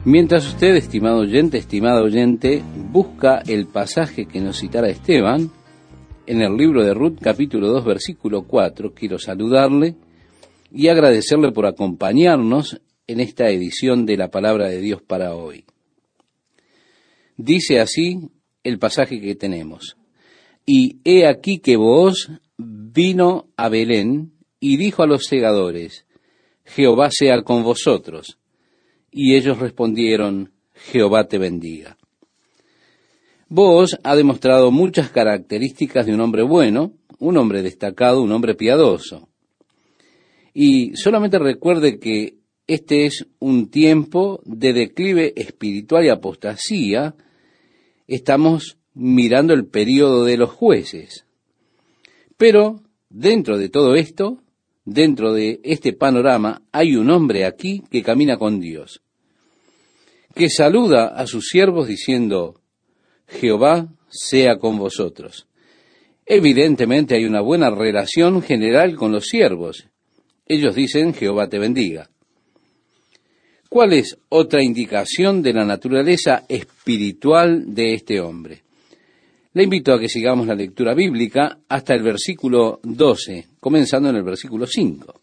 Mientras usted, estimada oyente, busca el pasaje que nos citará Esteban, en el libro de Ruth, capítulo 2, versículo 4, quiero saludarle y agradecerle por acompañarnos en esta edición de la Palabra de Dios para hoy. Dice así el pasaje que tenemos: Y he aquí que Booz vino a Belén y dijo a los segadores: Jehová sea con vosotros. Y ellos respondieron: Jehová te bendiga. Booz ha demostrado muchas características de un hombre bueno, un hombre destacado, un hombre piadoso. Y solamente recuerde que este es un tiempo de declive espiritual y apostasía. Estamos mirando el período de los jueces. Pero dentro de todo esto, dentro de este panorama, hay un hombre aquí que camina con Dios, que saluda a sus siervos diciendo: Jehová sea con vosotros. Evidentemente hay una buena relación general con los siervos. Ellos dicen: Jehová te bendiga. ¿Cuál es otra indicación de la naturaleza espiritual de este hombre? Le invito a que sigamos la lectura bíblica hasta el versículo 12, comenzando en el versículo 5.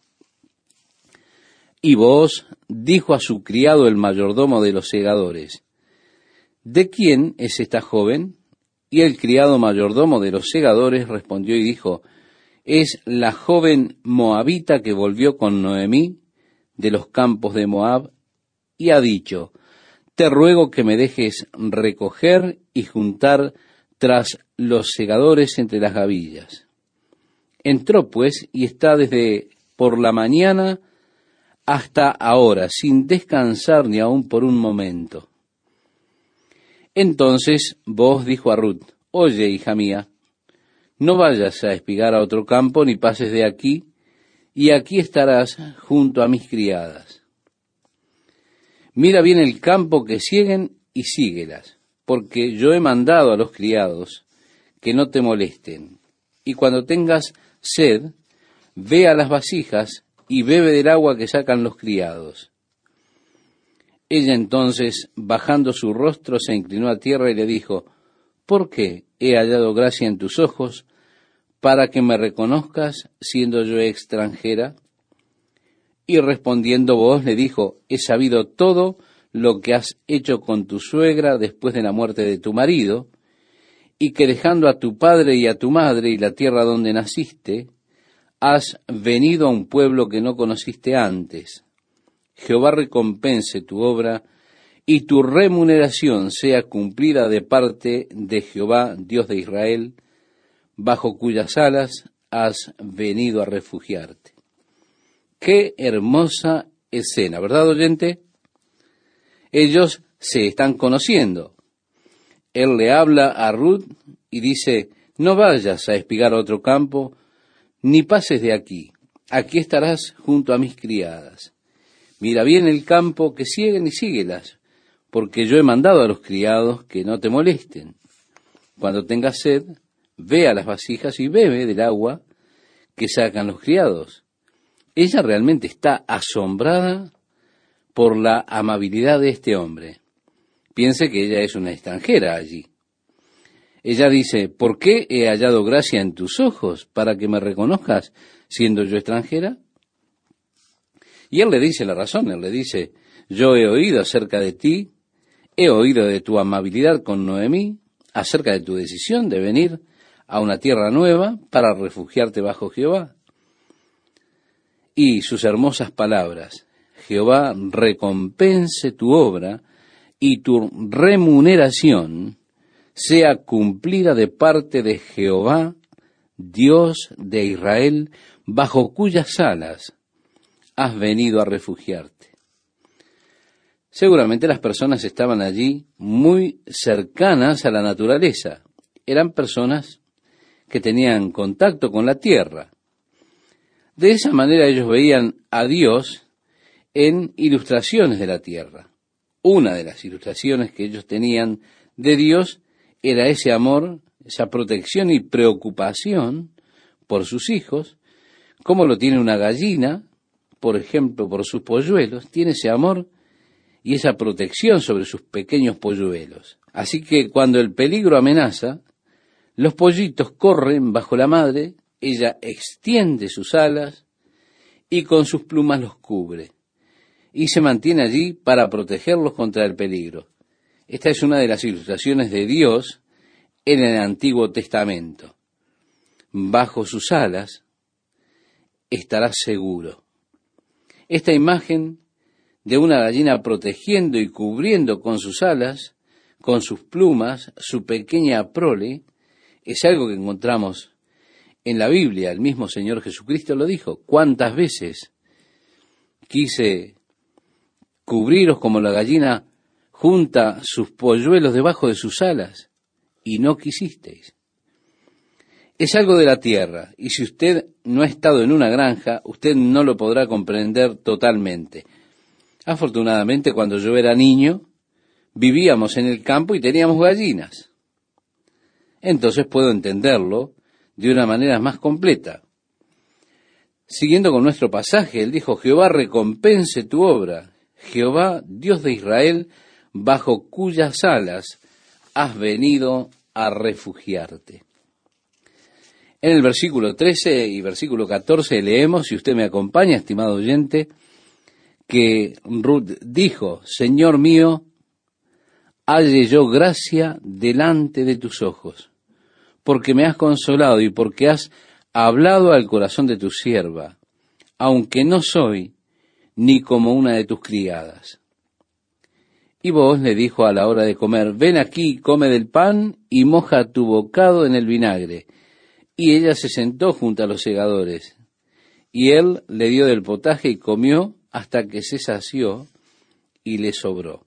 Y Booz dijo a su criado, el mayordomo de los segadores: ¿De quién es esta joven? Y el criado mayordomo de los segadores respondió y dijo: Es la joven moabita que volvió con Noemí de los campos de Moab, y ha dicho: Te ruego que me dejes recoger y juntar tras los segadores entre las gavillas. Entró pues y está desde por la mañana hasta ahora, sin descansar ni aun por un momento. Entonces Booz dijo a Ruth: Oye, hija mía, no vayas a espigar a otro campo, ni pases de aquí, y aquí estarás junto a mis criadas. Mira bien el campo que sieguen y síguelas, porque yo he mandado a los criados que no te molesten. Y cuando tengas sed, ve a las vasijas y bebe del agua que sacan los criados. Ella entonces, bajando su rostro, se inclinó a tierra y le dijo: ¿Por qué he hallado gracia en tus ojos, para que me reconozcas, siendo yo extranjera? Y respondiendo Booz le dijo: He sabido todo lo que has hecho con tu suegra después de la muerte de tu marido, y que dejando a tu padre y a tu madre y la tierra donde naciste, has venido a un pueblo que no conociste antes. Jehová recompense tu obra, y tu remuneración sea cumplida de parte de Jehová, Dios de Israel, bajo cuyas alas has venido a refugiarte. Qué hermosa escena, ¿verdad, oyente? Ellos se están conociendo. Él le habla a Ruth y dice: No vayas a espigar a otro campo, ni pases de aquí. Aquí estarás junto a mis criadas. Mira bien el campo que sieguen y síguelas, porque yo he mandado a los criados que no te molesten. Cuando tengas sed, ve a las vasijas y bebe del agua que sacan los criados. Ella realmente está asombrada por la amabilidad de este hombre. Piense que ella es una extranjera allí. Ella dice: ¿Por qué he hallado gracia en tus ojos, para que me reconozcas, siendo yo extranjera? Y él le dice la razón. Él le dice: yo he oído acerca de ti, he oído de tu amabilidad con Noemí, acerca de tu decisión de venir a una tierra nueva para refugiarte bajo Jehová. Y sus hermosas palabras: Jehová recompense tu obra, y tu remuneración sea cumplida de parte de Jehová, Dios de Israel, bajo cuyas alas has venido a refugiarte. Seguramente las personas estaban allí muy cercanas a la naturaleza. Eran personas que tenían contacto con la tierra. De esa manera ellos veían a Dios en ilustraciones de la tierra. Una de las ilustraciones que ellos tenían de Dios era ese amor, esa protección y preocupación por sus hijos, como lo tiene una gallina, por ejemplo, por sus polluelos. Tiene ese amor y esa protección sobre sus pequeños polluelos. Así que cuando el peligro amenaza, los pollitos corren bajo la madre, ella extiende sus alas y con sus plumas los cubre, y se mantiene allí para protegerlos contra el peligro. Esta es una de las ilustraciones de Dios en el Antiguo Testamento. Bajo sus alas estarás seguro. Esta imagen de una gallina protegiendo y cubriendo con sus alas, con sus plumas, su pequeña prole, es algo que encontramos en la Biblia. El mismo Señor Jesucristo lo dijo. ¿Cuántas veces quise cubriros como la gallina junta sus polluelos debajo de sus alas y no quisisteis? Es algo de la tierra, y si usted no ha estado en una granja, usted no lo podrá comprender totalmente. Afortunadamente, cuando yo era niño, vivíamos en el campo y teníamos gallinas. Entonces puedo entenderlo de una manera más completa. Siguiendo con nuestro pasaje, él dijo: Jehová recompense tu obra, Jehová, Dios de Israel, bajo cuyas alas has venido a refugiarte. En el versículo 13 y versículo 14 leemos, si usted me acompaña, estimado oyente, que Ruth dijo: Señor mío, halle yo gracia delante de tus ojos, porque me has consolado y porque has hablado al corazón de tu sierva, aunque no soy ni como una de tus criadas. Y Booz le dijo a la hora de comer: ven aquí, come del pan y moja tu bocado en el vinagre. Y ella se sentó junto a los segadores, y él le dio del potaje y comió hasta que se sació y le sobró.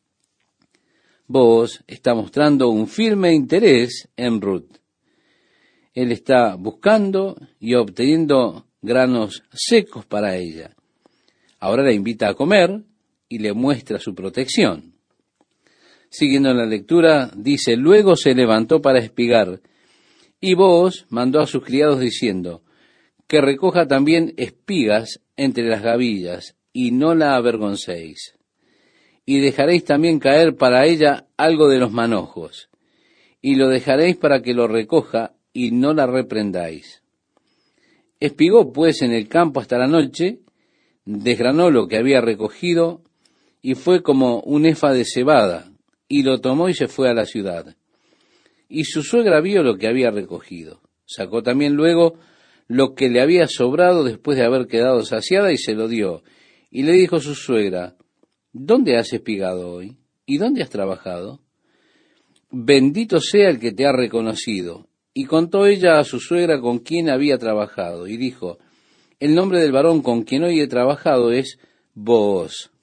Booz está mostrando un firme interés en Ruth. Él está buscando y obteniendo granos secos para ella. Ahora la invita a comer y le muestra su protección. Siguiendo la lectura, dice: luego se levantó para espigar, y Booz mandó a sus criados diciendo: que recoja también espigas entre las gavillas, y no la avergoncéis. Y dejaréis también caer para ella algo de los manojos, y lo dejaréis para que lo recoja, y no la reprendáis. Espigó pues en el campo hasta la noche, desgranó lo que había recogido, y fue como un efa de cebada, y lo tomó y se fue a la ciudad. Y su suegra vio lo que había recogido. Sacó también luego lo que le había sobrado después de haber quedado saciada y se lo dio. Y le dijo su suegra: ¿dónde has espigado hoy? ¿Y dónde has trabajado? Bendito sea el que te ha reconocido. Y contó ella a su suegra con quien había trabajado. Y dijo: el nombre del varón con quien hoy he trabajado es Booz.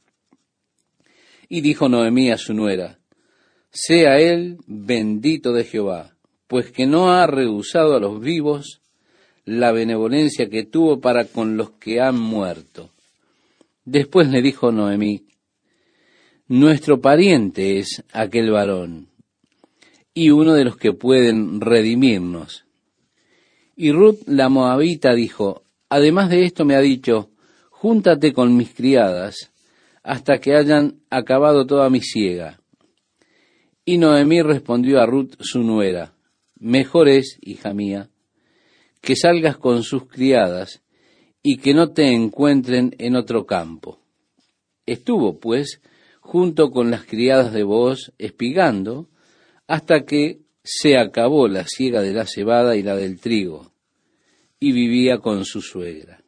Y dijo Noemí a su nuera: sea él bendito de Jehová, pues que no ha rehusado a los vivos la benevolencia que tuvo para con los que han muerto. Después le dijo Noemí: nuestro pariente es aquel varón, y uno de los que pueden redimirnos. Y Ruth la moabita dijo: además de esto me ha dicho: júntate con mis criadas hasta que hayan acabado toda mi siega. Y Noemí respondió a Ruth su nuera: mejor es, hija mía, que salgas con sus criadas y que no te encuentren en otro campo. Estuvo, pues, junto con las criadas de Booz, espigando, hasta que se acabó la siega de la cebada y la del trigo, y vivía con su suegra.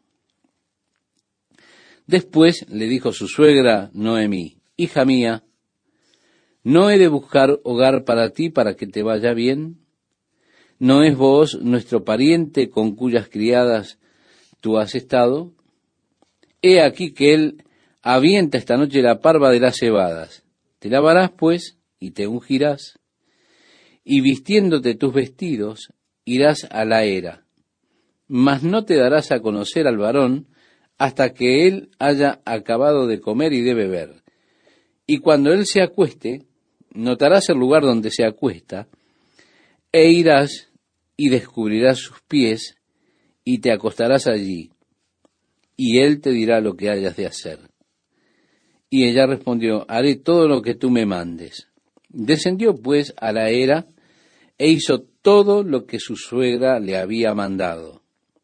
Después le dijo su suegra Noemí: hija mía, ¿no he de buscar hogar para ti para que te vaya bien? ¿No es Booz nuestro pariente con cuyas criadas tú has estado? He aquí que él avienta esta noche la parva de las cebadas. Te lavarás, pues, y te ungirás, y vistiéndote tus vestidos, irás a la era. Mas no te darás a conocer al varón hasta que él haya acabado de comer y de beber. Y cuando él se acueste, notarás el lugar donde se acuesta, e irás y descubrirás sus pies, y te acostarás allí, y él te dirá lo que hayas de hacer. Y ella respondió, haré todo lo que tú me mandes. Descendió pues a la era e hizo todo lo que su suegra le había mandado.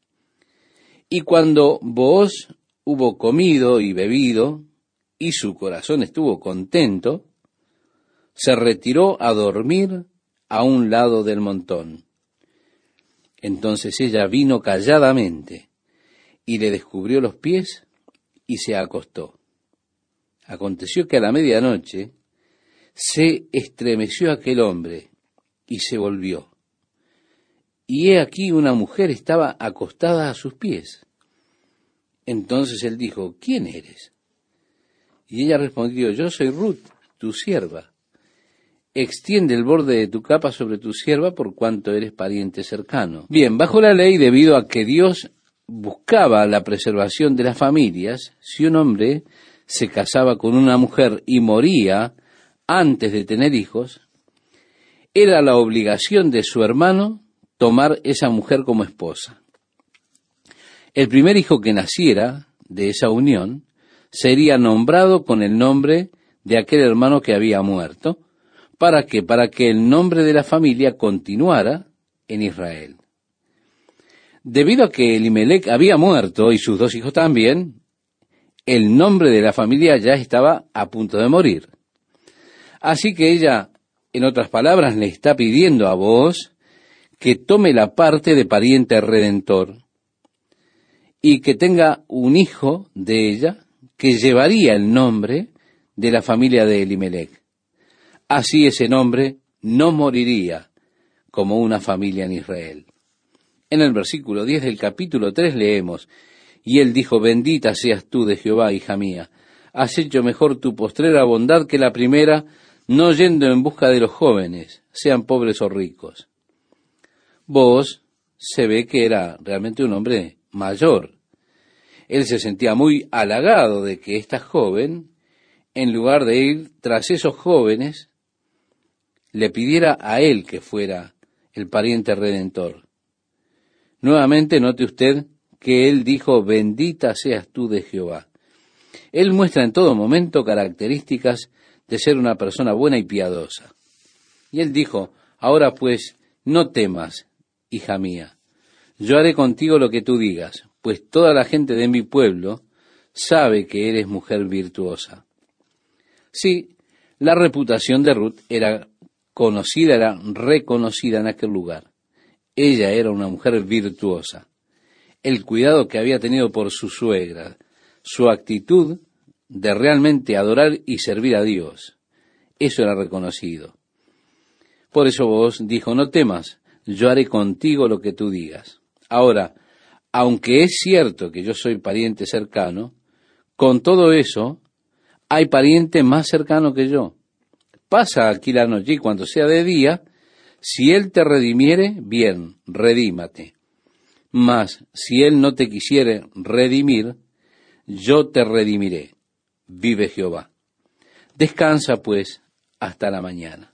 Y cuando Booz hubo comido y bebido, y su corazón estuvo contento, se retiró a dormir a un lado del montón. Entonces ella vino calladamente y le descubrió los pies y se acostó. Aconteció que a la medianoche se estremeció aquel hombre y se volvió. Y he aquí una mujer estaba acostada a sus pies. Entonces él dijo, ¿quién eres? Y ella respondió, yo soy Ruth, tu sierva. Extiende el borde de tu capa sobre tu sierva por cuanto eres pariente cercano. Bien, bajo la ley, debido a que Dios buscaba la preservación de las familias, si un hombre se casaba con una mujer y moría antes de tener hijos, era la obligación de su hermano tomar esa mujer como esposa. El primer hijo que naciera de esa unión sería nombrado con el nombre de aquel hermano que había muerto. ¿Para qué? Para que el nombre de la familia continuara en Israel. Debido a que Elimelec había muerto y sus dos hijos también, el nombre de la familia ya estaba a punto de morir. Así que ella, en otras palabras, le está pidiendo a Booz que tome la parte de pariente redentor y que tenga un hijo de ella que llevaría el nombre de la familia de Elimelec. Así ese nombre no moriría como una familia en Israel. En el versículo 10 del capítulo 3 leemos, y él dijo, bendita seas tú de Jehová, hija mía, has hecho mejor tu postrera bondad que la primera, no yendo en busca de los jóvenes, sean pobres o ricos. Booz se ve que era realmente un hombre mayor. Él se sentía muy halagado de que esta joven, en lugar de ir tras esos jóvenes, le pidiera a él que fuera el pariente redentor. Nuevamente note usted que él dijo, bendita seas tú de Jehová. Él muestra en todo momento características de ser una persona buena y piadosa. Y él dijo, ahora pues, no temas, hija mía, yo haré contigo lo que tú digas, pues toda la gente de mi pueblo sabe que eres mujer virtuosa. Sí, la reputación de Ruth era conocida, era reconocida en aquel lugar. Ella era una mujer virtuosa. El cuidado que había tenido por su suegra, su actitud de realmente adorar y servir a Dios, eso era reconocido. Por eso Booz dijo, no temas, yo haré contigo lo que tú digas. Ahora, aunque es cierto que yo soy pariente cercano, con todo eso, hay pariente más cercano que yo. Pasa aquí la noche y cuando sea de día, si él te redimiere, bien, redímate. Mas si él no te quisiere redimir, yo te redimiré, vive Jehová. Descansa pues hasta la mañana.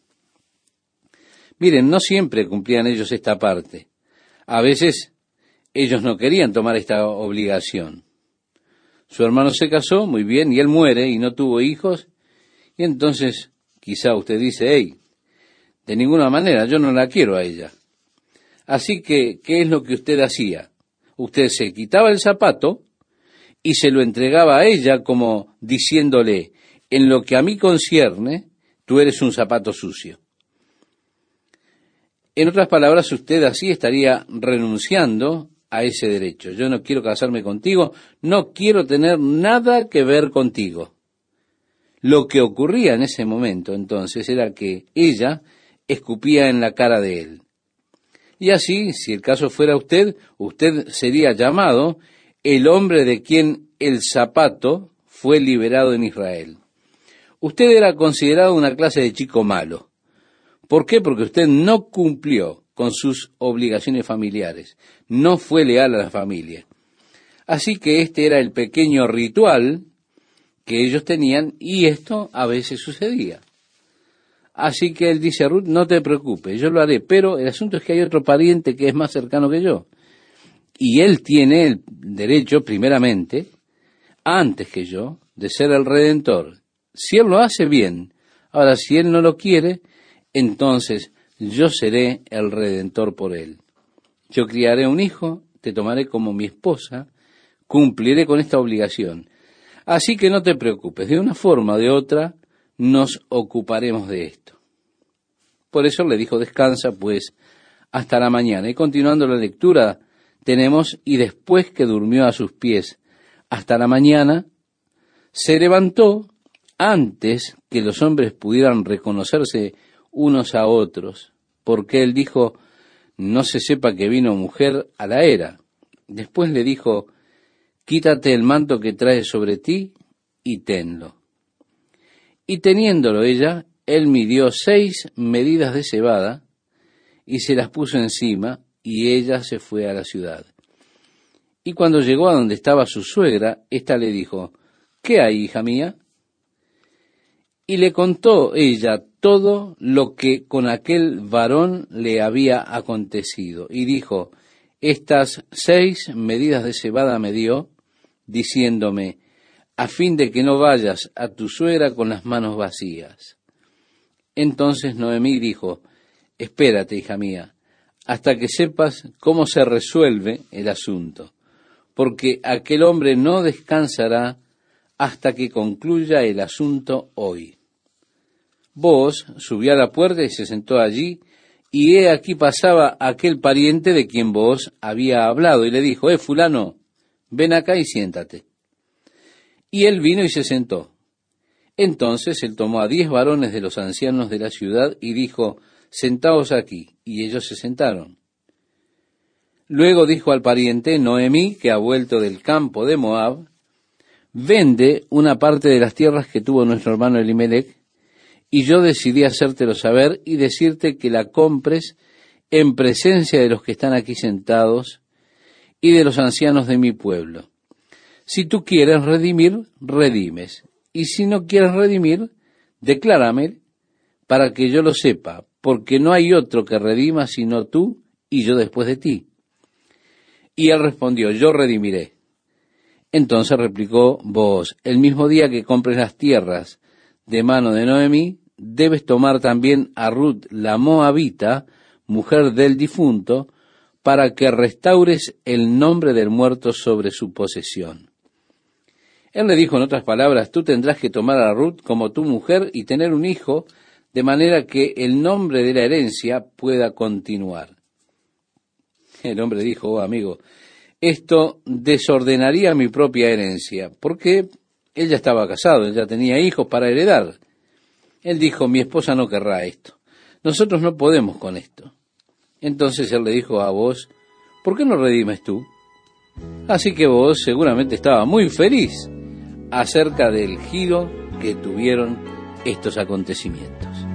Miren, no siempre cumplían ellos esta parte. A veces ellos no querían tomar esta obligación. Su hermano se casó, muy bien, y él muere y no tuvo hijos, y entonces quizá usted dice, hey, de ninguna manera, yo no la quiero a ella. Así que, ¿qué es lo que usted hacía? Usted se quitaba el zapato y se lo entregaba a ella como diciéndole, en lo que a mí concierne, tú eres un zapato sucio. En otras palabras, usted así estaría renunciando a ese derecho. Yo no quiero casarme contigo, no quiero tener nada que ver contigo. Lo que ocurría en ese momento, entonces, era que ella escupía en la cara de él. Y así, si el caso fuera usted, usted sería llamado el hombre de quien el zapato fue liberado en Israel. Usted era considerado una clase de chico malo. ¿Por qué? Porque usted no cumplió con sus obligaciones familiares, no fue leal a la familia. Así que este era el pequeño ritual que ellos tenían y esto a veces sucedía. Así que él dice a Ruth, no te preocupes, yo lo haré, pero el asunto es que hay otro pariente que es más cercano que yo. Y él tiene el derecho, primeramente, antes que yo, de ser el redentor. Si él lo hace, bien. Ahora, si él no lo quiere, entonces yo seré el redentor por él. Yo criaré un hijo, te tomaré como mi esposa, cumpliré con esta obligación. Así que no te preocupes, de una forma o de otra nos ocuparemos de esto. Por eso le dijo, descansa pues hasta la mañana. Y continuando la lectura tenemos, y después que durmió a sus pies hasta la mañana, se levantó antes que los hombres pudieran reconocerse unos a otros, porque él dijo, no se sepa que vino mujer a la era. Después le dijo, quítate el manto que traes sobre ti y tenlo. Y teniéndolo ella, él midió 6 medidas de cebada y se las puso encima, y ella se fue a la ciudad. Y cuando llegó a donde estaba su suegra, ésta le dijo, ¿qué hay, hija mía? Y le contó ella todo lo que con aquel varón le había acontecido. Y dijo, estas 6 medidas de cebada me dio, diciéndome, a fin de que no vayas a tu suegra con las manos vacías. Entonces Noemí dijo, espérate, hija mía, hasta que sepas cómo se resuelve el asunto, porque aquel hombre no descansará hasta que concluya el asunto hoy. Booz subió a la puerta y se sentó allí, y he aquí pasaba aquel pariente de quien Booz había hablado, y le dijo, fulano, ven acá y siéntate. Y él vino y se sentó. Entonces él tomó a 10 varones de los ancianos de la ciudad y dijo, sentaos aquí, y ellos se sentaron. Luego dijo al pariente, Noemí, que ha vuelto del campo de Moab, vende una parte de las tierras que tuvo nuestro hermano Elimelech, y yo decidí hacértelo saber y decirte que la compres en presencia de los que están aquí sentados y de los ancianos de mi pueblo. Si tú quieres redimir, redimes, y si no quieres redimir, declárame para que yo lo sepa, porque no hay otro que redima sino tú y yo después de ti. Y él respondió, yo redimiré. Entonces replicó Booz, el mismo día que compres las tierras de mano de Noemí, debes tomar también a Ruth la Moabita, mujer del difunto, para que restaures el nombre del muerto sobre su posesión. Él le dijo en otras palabras, tú tendrás que tomar a Ruth como tu mujer y tener un hijo, de manera que el nombre de la herencia pueda continuar. El hombre dijo, oh amigo, esto desordenaría mi propia herencia, porque él ya estaba casado, él ya tenía hijos para heredar. Él dijo, mi esposa no querrá esto, nosotros no podemos con esto. Entonces él le dijo a Booz, ¿por qué no redimes tú? Así que Booz seguramente estaba muy feliz acerca del giro que tuvieron estos acontecimientos.